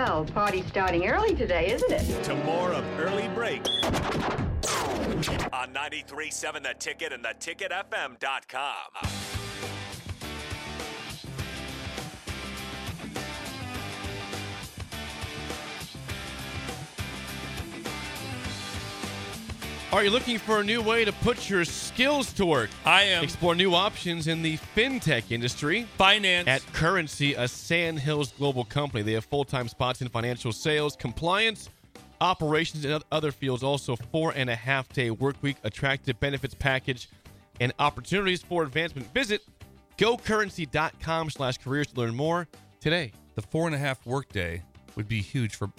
Well, party's starting early today, isn't it? To more of Early Break on 93.7 The Ticket and theticketfm.com. Are you looking for a new way to put your skills to work? I am. Explore new options in the fintech industry. Finance. At Currency, a Sandhills global company. They have full-time spots in financial sales, compliance, operations, and other fields. Also, 4.5-day work week, attractive benefits package, and opportunities for advancement. Visit gocurrency.com/careers to learn more today. The 4.5 workday would be huge for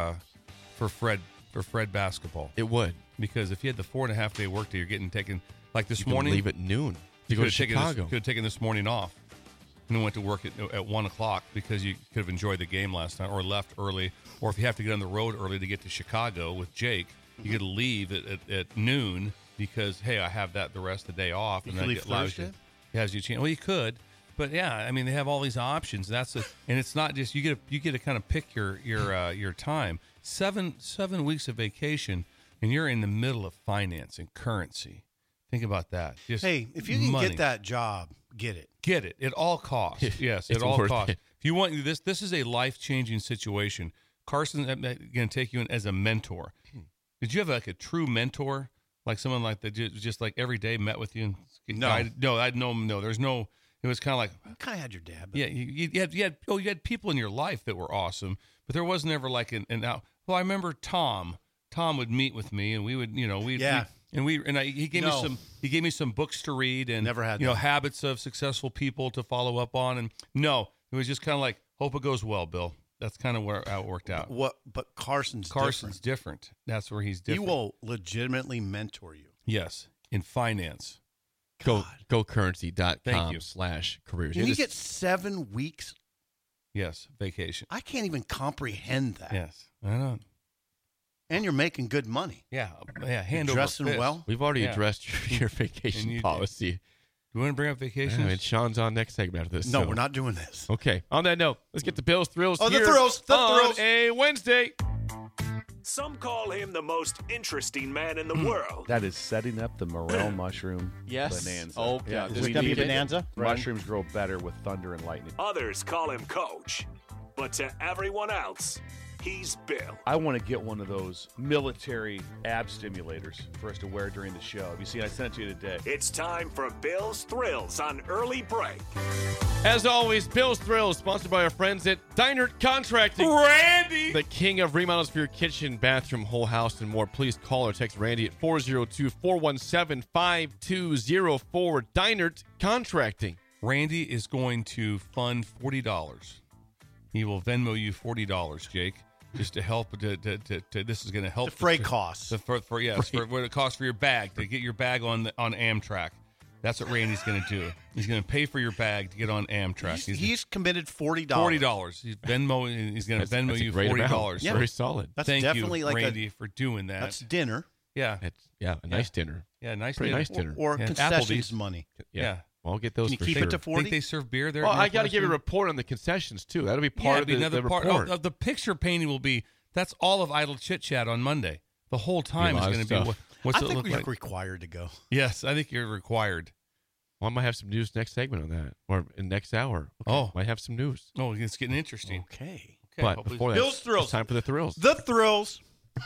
Fred basketball. It would. Because if you had the 4.5 day workday, you're getting taken like this You morning. leave at noon to go to Chicago. Could have taken this morning off and then went to work at 1 o'clock because you could have enjoyed the game last night, or left early. Or if you have to get on the road early to get to Chicago with Jake, you could leave at noon because, hey, I have the rest of the day off. You could leave Thursday? It has you chance. Well, you could. But yeah, I mean, they have all these options. And it's not just you get to kind of pick your time. Seven weeks of vacation, and you're in the middle of finance and currency. Think about that. Just hey, if you can get that job, get it. Get it. At all costs. Yes, at all costs. If you want this is a life-changing situation. Carson's going to take you in as a mentor. Did you have like a true mentor, like someone like that just like every day met with you? And no. There's no. It was kind of like you kind of had your dad. Yeah, you had people in your life that were awesome, but there was never like an out. Well, I remember Tom. Tom would meet with me, and we would, he gave me some books to read, and never had habits of successful people to follow up on, and it was just kind of like, hope it goes well, Bill. That's kind of how it worked out. But Carson's different. That's where he's different. He will legitimately mentor you. Yes, in finance. GoCurrency.com/careers. You get 7 weeks. Yes, vacation. I can't even comprehend that. Yes, I know. And you're making good money. Yeah. Hand over fist. Dressing well. We've already addressed your vacation policy. Do you want to bring up vacations? Yeah, Sean's on next segment after this. No, we're not doing this. Okay. On that note, let's get the Bills Thrills. Oh, here the Thrills. on a Wednesday. Some call him the most interesting man in the world. That is setting up the morel mushroom bonanza. Oh, yeah. This is going to be bonanza? Mushrooms grow better with thunder and lightning. Others call him Coach. But to everyone else, he's Bill. I want to get one of those military ab stimulators for us to wear during the show. Have you seen? I sent it to you today. It's time for Bill's Thrills on Early Break. As always, Bill's Thrills, sponsored by our friends at Deinert Contracting. Randy! The king of remodels for your kitchen, bathroom, whole house, and more. Please call or text Randy at 402-417-5204. Deinert Contracting. Randy is going to fund $40. He will Venmo you $40, Jake, just to help. This is going to help the freight costs. For what it costs for your bag to get your bag on Amtrak. That's what Randy's going to do. He's going to pay for your bag to get on Amtrak. He's committed $40. $40. He's going to Venmo you $40. Yeah. Very solid. That's Thank definitely you, like Randy, for doing that. That's dinner. Yeah. A nice dinner. Yeah, nice Pretty dinner. nice dinner. Or concessions money. Yeah. Well, I'll get those. Can you for keep sure. it to 40? Think they serve beer there? Well, I got to give you a report on the concessions too. That'll be part of the report. Oh, the picture painting will be. That's all of Idle Chit Chat on Monday. The whole time is going to be. What's it look like? We're required to go. Yes, I think you're required. Well, I might have some news next segment on that, or in next hour. Okay. Might have some news. Oh, it's getting interesting. Okay. But before that, Bill's Thrills. It's time for the Thrills. The Thrills.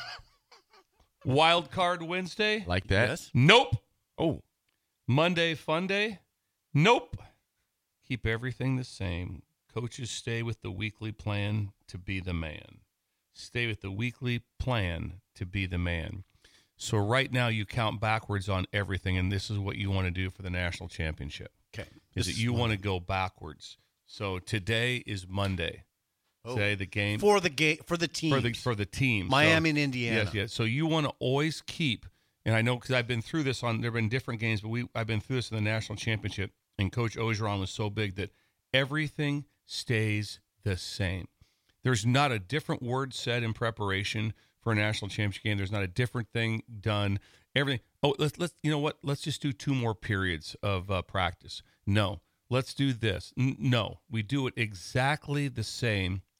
Wild Card Wednesday. Like that? Yes. Nope. Oh. Monday Fun Day. Nope. Keep everything the same. Coaches stay with the weekly plan to be the man. Stay with the weekly plan to be the man. So right now you count backwards on everything, and this is what you want to do for the national championship. Okay. Is that you want to go backwards. So today is Monday. Today the game for the team for the team. Miami and Indiana. Yes. So you want to always keep. And I know because I've been through this there have been different games, but I've been through this in the national championship. And Coach Ogeron was so big that everything stays the same. There's not a different word said in preparation for a national championship game. There's not a different thing done. Everything. Oh, let's you know what? Let's just do 2 more periods of practice. No, let's do this. No, we do it exactly the same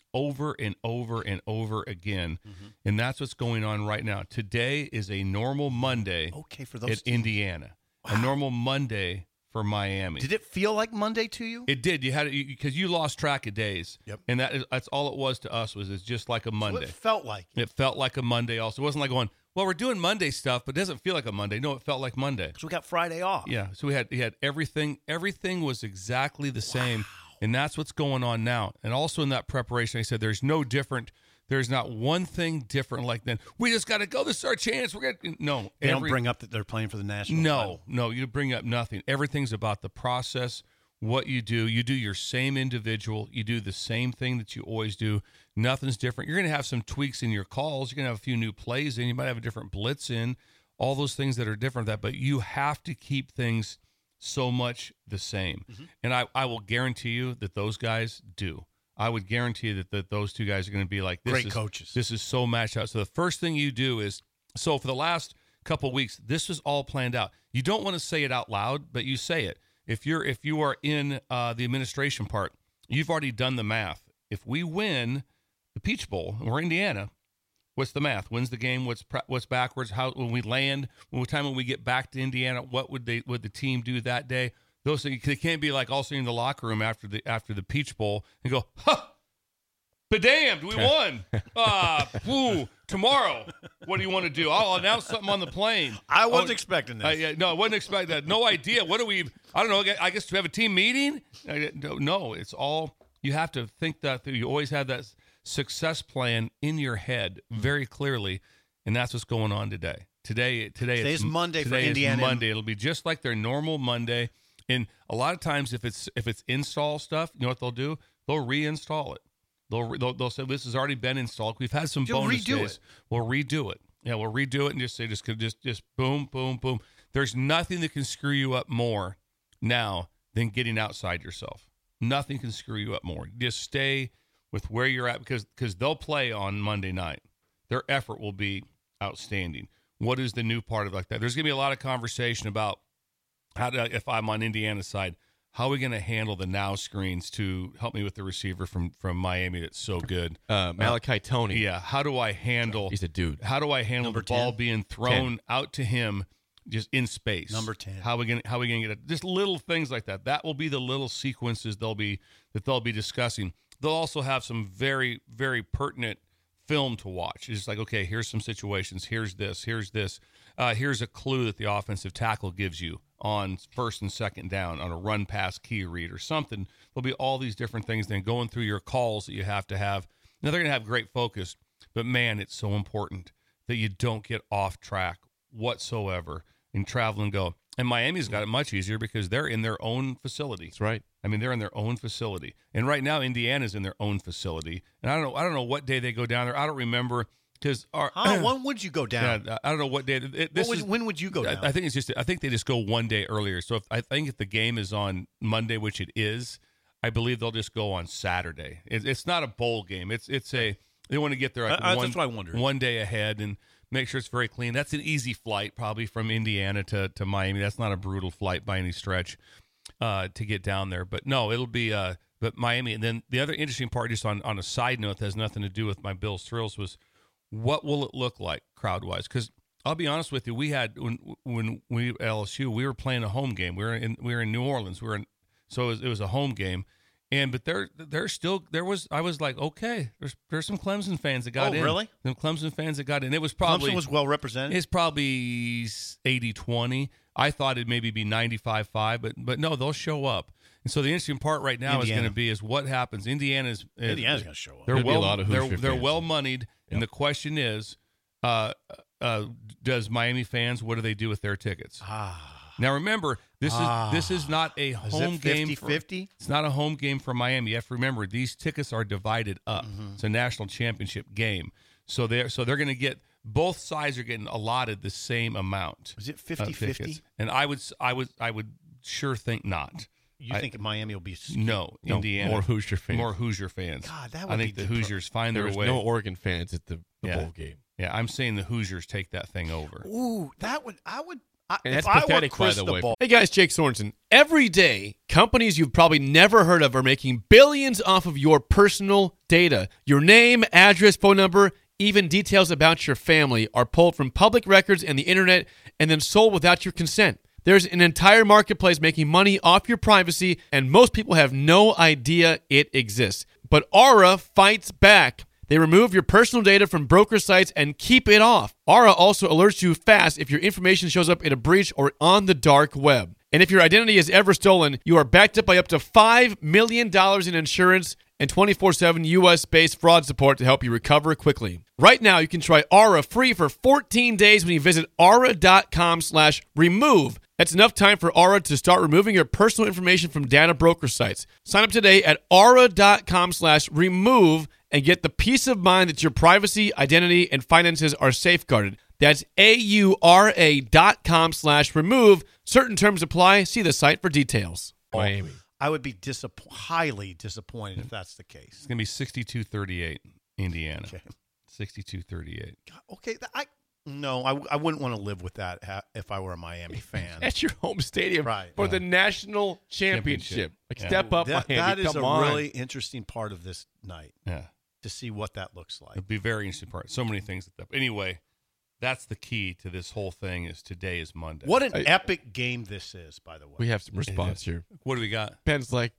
over and over and over again. And that's what's going on right now. Today is a normal Monday Okay, for those at teams. Indiana. A normal Monday for Miami. Did it feel like Monday to you? It did. You had because you lost track of days. Yep. And that's all it was to us. It's just like a So Monday. it felt like it. It felt like a Monday. Also, it wasn't like going, well, we're doing Monday stuff, but it doesn't feel like a Monday. No, it felt like Monday. So we got Friday off. Yeah. So we had everything. Everything was exactly the same, and that's what's going on now. And also in that preparation, I said there's no different. There's not one thing different like then. We just got to go. This is our chance. We're gonna no. They don't bring up that they're playing for the national title. No, you bring up nothing. Everything's about the process, what you do. You do your same individual. You do the same thing that you always do. Nothing's different. You're going to have some tweaks in your calls. You're going to have a few new plays in. You might have a different blitz in. All those things that are different. But you have to keep things so much the same. And I will guarantee you that those guys do. I would guarantee that those two guys are going to be like, Great coaches. This is so matched out. So the first thing you do is, so for the last couple of weeks, this was all planned out. You don't want to say it out loud, but you say it. If you are in the administration part, you've already done the math. If we win the Peach Bowl, and we're Indiana, what's the math? Wins the game? What's backwards? How when we land? When we get back to Indiana, what would the team do that day? Those things, they can't be like all sitting in the locker room after the Peach Bowl and go, ha, but damned, we won. Tomorrow, what do you want to do? I'll announce something on the plane. I wasn't expecting this. No, I wasn't expecting that. No idea. What do we? I don't know. I guess to have a team meeting. No, it's all. You have to think that through. You always have that success plan in your head very clearly, and that's what's going on today. Today's Monday for today Indiana. Is Monday. It'll be just like their normal Monday. And a lot of times, if it's install stuff, you know what they'll do? They'll reinstall it. They'll say this has already been installed. We've had some bonus days. We'll redo it. Yeah, we'll redo it and just say just boom, boom, boom. There's nothing that can screw you up more now than getting outside yourself. Nothing can screw you up more. Just stay with where you're at because they'll play on Monday night. Their effort will be outstanding. What is the new part of like that? There's going to be a lot of conversation about if I'm on Indiana's side, how are we going to handle the now screens to help me with the receiver from Miami that's so good? Malachi Tony. Yeah. How do I handle? He's a dude. How do I handle Number the ball 10? being thrown out to him just in space? Number 10. How are we going to get it? Just little things like that. That will be the little sequences they'll be discussing. They'll also have some very, very pertinent film to watch. It's just like, okay, here's some situations. Here's this. Here's this. Here's a clue that the offensive tackle gives you on first and second down on a run pass key read or something. There'll be all these different things then going through your calls that you have to have. Now, they're going to have great focus, but, man, it's so important that you don't get off track whatsoever and travel and go. And Miami's got it much easier because they're in their own facility. That's right. I mean, they're in their own facility. And right now, Indiana's in their own facility. And I don't know what day they go down there. I don't remember because when would you go down? Yeah, I don't know what day. When would you go down? I think it's just. I think they just go one day earlier. So if the game is on Monday, which it is, I believe they'll just go on Saturday. It's not a bowl game. They want to get there that's what I wondered. One day ahead and make sure it's very clean. That's an easy flight, probably from Indiana to Miami. That's not a brutal flight by any stretch to get down there. But no, it'll be but Miami. And then the other interesting part, just on a side note, that has nothing to do with my Bills thrills, was what will it look like crowd-wise? Because I'll be honest with you, we had when we at LSU, we were playing a home game. We were in New Orleans. So it was a home game. But I was like, okay, there's some Clemson fans that got in. Oh, really? Some Clemson fans that got in. It was probably Clemson was well represented. It's probably 80-20. I thought it'd maybe be 95-5, but no, they'll show up. And so the interesting part right now is going to be what happens. Indiana's going to show up. They're There'll be a lot of Hoosier they're fans. well moneyed, and the question is, does Miami fans, what do they do with their tickets? Now remember, this is not a home game. 50-50? It's not a home game for Miami. You have to remember these tickets are divided up. Mm-hmm. It's a national championship game, so they're going to get, both sides are getting allotted the same amount. Is it of 50-50? tickets. And I would sure think not. You think Miami will be No, Indiana. More Hoosier fans. More Hoosier fans. God, that would I think be the Hoosiers find There their was way. no Oregon fans at the Yeah. bowl game. Yeah, I'm saying the Hoosiers take that thing over. Ooh, I And that's if I were pathetic, by the way. Cristobal- Hey, guys, Jake Sorensen. Every day, companies you've probably never heard of are making billions off of your personal data. Your name, address, phone number, even details about your family are pulled from public records and the internet and then sold without your consent. There's an entire marketplace making money off your privacy, and most people have no idea it exists. But Aura fights back. They remove your personal data from broker sites and keep it off. Aura also alerts you fast if your information shows up in a breach or on the dark web. And if your identity is ever stolen, you are backed up by up to $5 million in insurance and 24/7 U.S.-based fraud support to help you recover quickly. Right now, you can try Aura free for 14 days when you visit aura.com/remove. That's enough time for Aura to start removing your personal information from data broker sites. Sign up today at aura.com/remove and get the peace of mind that your privacy, identity, and finances are safeguarded. That's aura.com/remove. Certain terms apply. See the site for details. Miami. I would be highly disappointed if that's the case. It's going to be 62-38, Indiana. Okay. 62-38. Okay, I wouldn't want to live with that if I were a Miami fan. That's your home stadium Right. for the national championship. Like, Yeah. step up, that Miami. is Come a on. really interesting part of this night Yeah. to see what that looks like. It'll be a very interesting part. So many things. Anyway, that's the key to this whole thing is today is Monday. What an epic game this is, by the way. We have some response here. What do we got? Ben's like,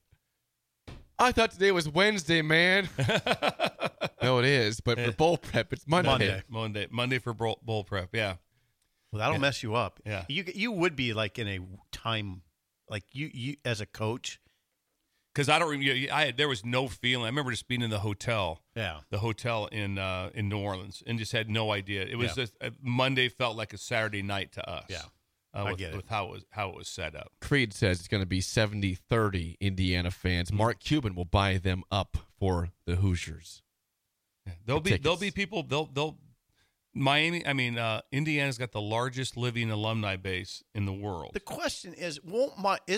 I thought today was Wednesday, man. No, it is. But for bowl prep, it's Monday. Monday for bowl prep. Yeah. Well, that'll mess you up. Yeah. You would be like in a time, like you as a coach. Because I don't remember. There was no feeling. I remember just being in the hotel. Yeah. The hotel in New Orleans, and just had no idea. It was just Monday felt like a Saturday night to us. Yeah. With, I get it. with how it was set up. Creed says it's going to be 70-30 Indiana fans. Mark Cuban will buy them up for the Hoosiers. There'll be people. They'll Miami. I mean, Indiana's got the largest living alumni base in the world. The question is, won't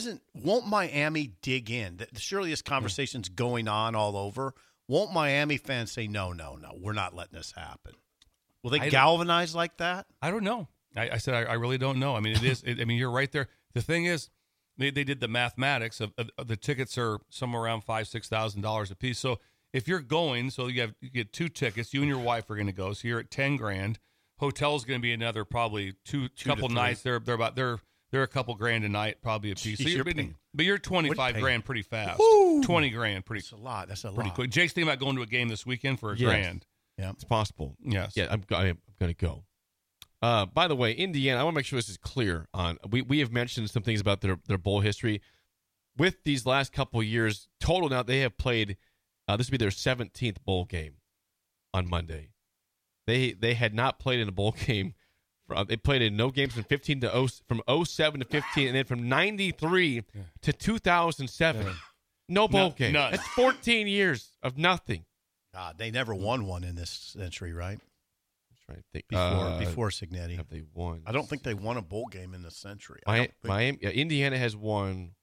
Miami dig in? Surely this conversation's going on all over. Won't Miami fans say, no, we're not letting this happen? Will they galvanize like that? I don't know. I said I really don't know. I mean, it is. I mean, you're right there. The thing is, they did the mathematics of the tickets are somewhere around $5,000-$6,000 a piece. So if you're going, so you get 2 tickets. You and your wife are going to go. So you're at $10,000. Hotel's going to be another probably couple nights. They're a couple grand a night probably a piece. Jeez, But you're $25,000 pretty fast. Woo! $20,000 pretty. That's a lot. That's a pretty lot. quick. Jake's thinking about going to a game this weekend for Yes. $1,000. Yeah. It's possible. Yes. Yeah, I'm going to go. By the way, Indiana, I want to make sure this is clear. We have mentioned some things about their bowl history. With these last couple of years, total now, they have played, this will be their 17th bowl game on Monday. They had not played in a bowl game. They played in no games from 07 to 15, and then from 93 to 2007, no bowl game. None. That's 14 years of nothing. God, they never won one in this century, right? I'm trying to think. Before Signetti. Have they won? I don't think they won a bowl game in this century. Miami, Indiana has won.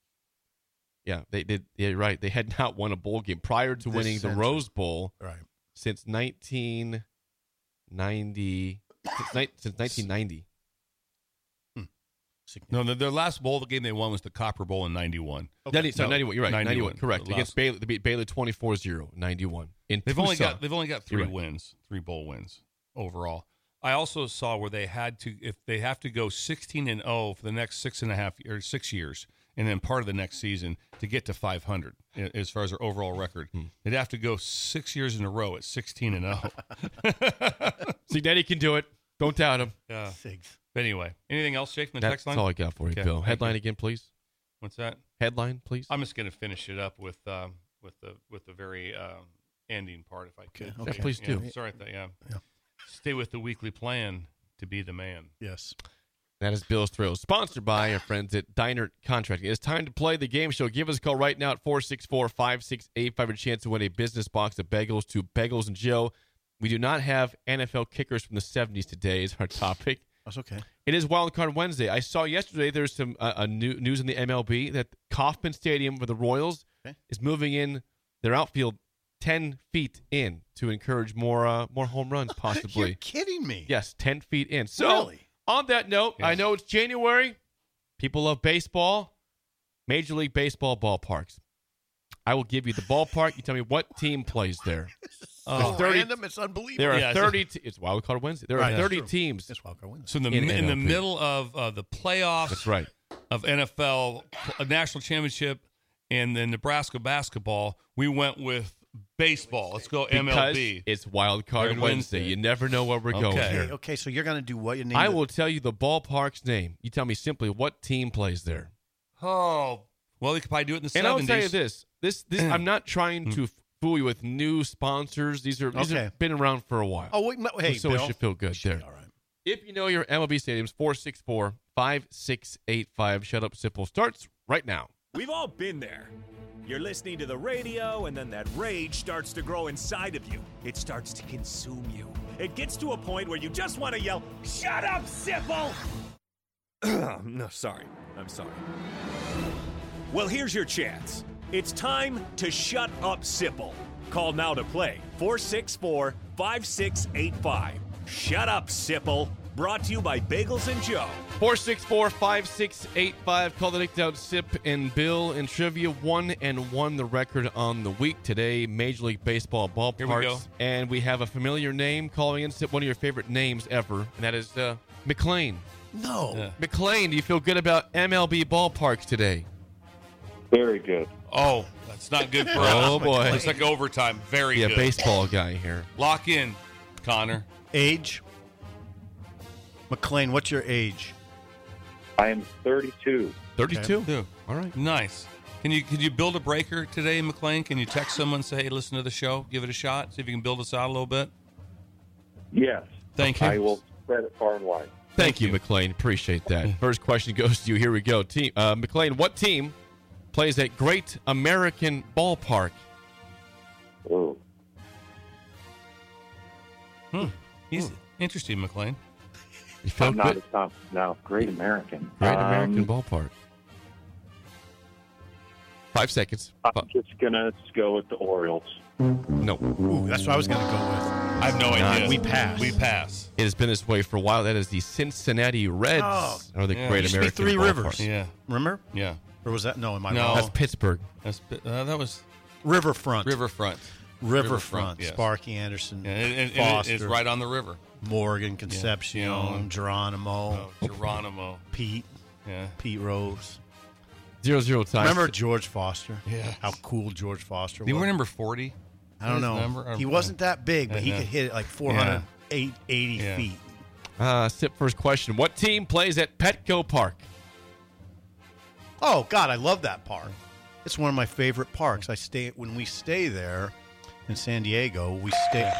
Yeah, they did. Yeah, right. They had not won a bowl game prior to winning the Rose Bowl since 1990. Since 1990. No, their last bowl game they won was the Copper Bowl in 91. Okay. 91. You're right. 91. Correct. The Against Baylor, they beat Baylor 24-0. 91. They've only got 3 wins, 3 bowl wins overall. I also saw where they had to, if they have to go 16-0 for the next 6 years, and then part of the next season to get to 500 as far as their overall record. They'd have to go 6 years in a row at 16-0. Signetti can do it. Don't doubt him. Yeah. But anyway, anything else, Jake, from the text line? That's all I got for you, Okay, Bill. thank Headline you. again, please. What's that? Headline, please. I'm just going to finish it up with the very ending part, if I could. Okay. Yeah, please do. Sorry, stay with the weekly plan to be the man. Yes. That is Bill's Thrills, sponsored by our friends at Diner Contracting. It's time to play the game show. Give us a call right now at 464-5685. A chance to win a business box of bagels to Bagels and Joe. We do not have NFL kickers from the 70s today is our topic. That's okay. It is Wild Card Wednesday. I saw yesterday there's some news in the MLB that Kauffman Stadium for the Royals is moving in their outfield 10 feet in to encourage more home runs, possibly. You're kidding me. Yes, 10 feet in. So Really? On that note, Yes. I know it's January. People love baseball. Major League Baseball ballparks. I will give you the ballpark. You tell me what team plays there. Oh, 30 random. It's unbelievable. There are Yeah, 30. It's Wild Card Wednesday. There are Right, 30 that's true. teams. It's Wild Card Wednesday. So in In the NLP. middle of the playoffs That's right. of NFL, a national championship, and then Nebraska basketball, we went with baseball. Let's go Because MLB. it's Wild Card Card Wednesday. Wednesday. You never know where we're going Okay. here. Okay, so you're going to do what? You name I it? will tell you the ballpark's name. You tell me simply what team plays there. Oh, well, we could probably do it in the 70s. And I will tell you this. This I'm not trying to fool you with new sponsors. These Okay. have been around for a while. Oh, wait, hey, so Bill. it should feel good there. All right. If you know your MLB stadiums, 464-5685. Shut Up Sipple starts right now. We've all been there. You're listening to the radio, and then that rage starts to grow inside of you. It starts to consume you. It gets to a point where you just want to yell, "Shut up, Sipple!" No, sorry. I'm sorry. Well, here's your chance. It's time to shut up, Sipple. Call now to play 464-5685. Shut up, Sipple. Brought to you by Bagels and Joe. 464-5685. Call the Nick Down Sip and Bill in trivia. 1-1 the record on the week today. Major League Baseball ballparks. Here we go. And we have a familiar name calling in. Sip, one of your favorite names ever, and that is McLean. No. Yeah. McLean, do you feel good about MLB ballparks today? Very good. Oh, that's not good for Oh, us. boy. Looks like overtime. Very Yeah, good. baseball guy here. Lock in, Connor. Age? McLean, what's your age? I am 32. 32? Two. All right. Nice. Can you build a breaker today, McLean? Can you text someone and say, hey, listen to the show, give it a shot, see if you can build us out a little bit? Yes. Thank you. I will spread it far and wide. Thank you, McLean. Appreciate that. First question goes to you. Here we go. Team McLean, what team plays at Great American Ballpark? Oh, He's interesting, McLean. You feel I'm not good? as confident now. Great American. Great American Ballpark. 5 seconds. I'm just going to go with the Orioles. No. Ooh, that's what I was going to go with. I have no idea. We pass. We pass. It has been this way for a while. That is the Cincinnati Reds. Oh. Or the Yeah. Great Used to be American Three Ballpark. Rivers. Yeah. Remember? Yeah. Or was that? No, in my No. wrong? That's Pittsburgh. That was Riverfront. Riverfront. Riverfront. yes. Sparky Anderson. Yeah, and Foster. it's right on the river. Morgan, Concepcion, Yeah. Geronimo, Oh, Geronimo. Pete Yeah. Rose. 0-0 tie. Remember George Foster? Yeah. How cool George Foster You was. were number 40? I don't know. Number? He wasn't that big, but I he know. could hit it like 480 Yeah. feet. Sip first question. What team plays at Petco Park? Oh God, I love that park. It's one of my favorite parks. When we stay there in San Diego. We stay.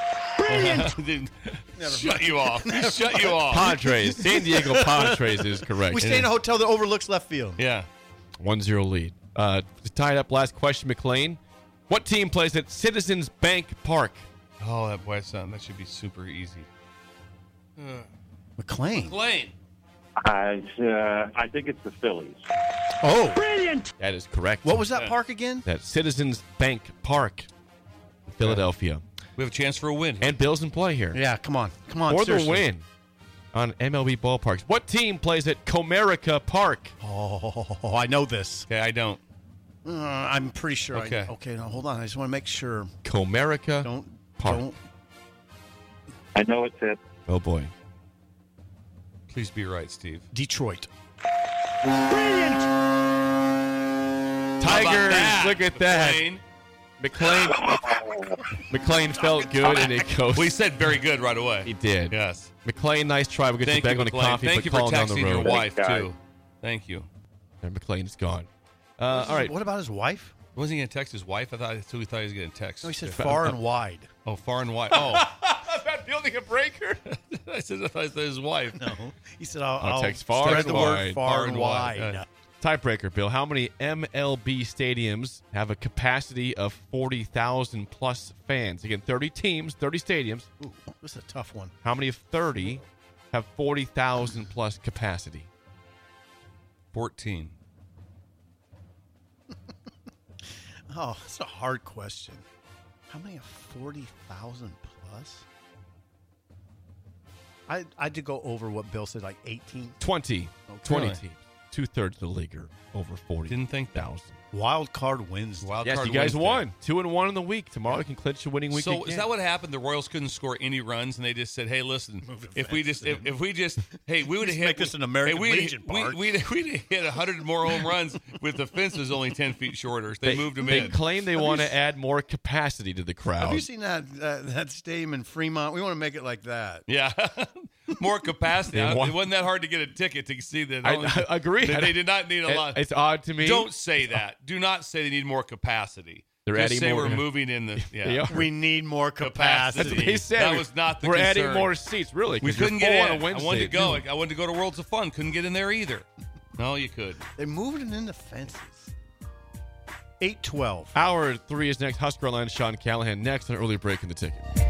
Shut you off. Shut you off. Padres. San Diego Padres is correct. We stay in a hotel that overlooks left field. Yeah. 1-0 lead. To tie it up, last question, McLean. What team plays at Citizens Bank Park? Oh, that boy sound. That should be super easy. McLean. McLean. I think it's the Phillies. Oh, That is correct. what was that park again? That Citizens Bank Park in Philadelphia. We have a chance for a win. And Bill's in play here. Yeah, come on. For the seriously. win on MLB ballparks. What team plays at Comerica Park? Oh, I know this. Okay, I don't. I'm pretty sure. Okay. Okay, now hold on. I just want to make sure. Comerica Don't. Park. Don't. I know it's it. Oh, boy. Please be right, Steve. Detroit. Tigers, look at that. McLean. McLean felt good, and it goes. We said very good right away. He did. Yes. McLean, nice try. We'll get Thank you back you, on the McLean. coffee, Thank but you for calling down the texting your road. wife, Thanks, guys. too. Thank you. And McLean's gone. All right. What about his wife? Wasn't he going to text his wife? That's who he thought he was going to text. No, he said far and wide. Oh, far and wide. Oh. About building a breaker. I thought it was his wife. No, he said I'll I'll text far spread and the wide. word far and wide. Yeah. Tiebreaker, Bill. How many MLB stadiums have a capacity of 40,000 plus fans? Again, 30 teams, 30 stadiums. Ooh, this is a tough one. How many of 30 have 40,000 plus capacity? 14. Oh, that's a hard question. How many of 40,000 plus? I did go over what Bill said, like 18. 20. Okay. 20 Really? teams. 2/3 of the league are over 40. Didn't think that. 1,000. Wild card wins. Wild Yes, card you guys Wednesday. won. 2-1 in the week. Tomorrow you can clinch a winning week So again. is that what happened? The Royals couldn't score any runs, and they just said, "Hey, listen, if we just, hey, we would have hit make us an American Legion park." We'd have hit 100 more home runs with the fences only 10 feet shorter. They moved them They in. claim they want to add more capacity to the crowd. Have you seen that stadium in Fremont? We want to make it like that. Yeah, more capacity. They want- It wasn't that hard to get a ticket to see that. I agree. They did not need a lot. It's odd to me. Don't say that. Do not say they need more capacity. They're Just adding say more- we're moving in the. They Yeah. are. We need more capacity. That's what they said. That was not the We're concern. adding more seats, really. We 'cause you're couldn't full get on in. a I Wednesday wanted to at go. noon. I wanted to go to Worlds of Fun. Couldn't get in there either. No, you could. They moved it in the fences. 8-12. Hour 3 is next. Husker Line, Sean Callahan next on Early Break in the Ticket.